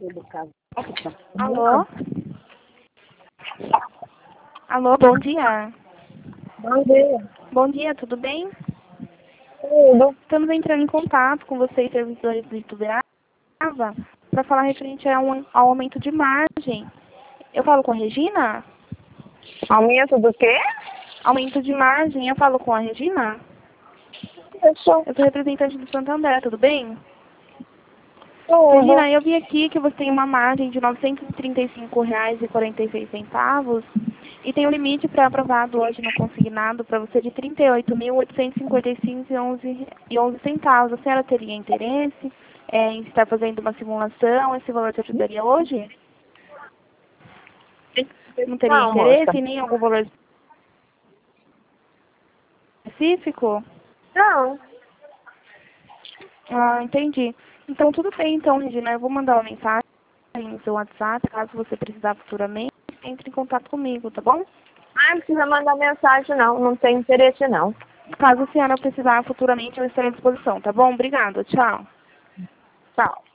Alô? Alô, bom dia. Bom dia. Bom dia, tudo bem? Tudo. Estamos entrando em contato com vocês, servidores do Ituverava, para falar referente ao aumento de margem. Eu falo com a Regina? Aumento do quê? Aumento de margem, eu falo com a Regina? Eu sou. Eu sou representante do Santander, tudo bem? Tudo. Regina, eu vi aqui que você tem uma margem de R$ 935,46 e tem um limite pré-aprovado hoje no consignado para você de R$ 38.855,11 A senhora teria interesse em estar fazendo uma simulação? Esse valor te ajudaria hoje? Não teria Não, interesse moça. em nem algum valor específico? Não. Ah, entendi. Então, tudo bem, então, Regina. Eu vou mandar uma mensagem no seu WhatsApp, caso você precisar futuramente, entre em contato comigo, tá bom? Ah, não precisa mandar mensagem, não. Não tem interesse, não. Caso a senhora precisar futuramente, eu estarei à disposição, tá bom? Obrigada, tchau. Tchau.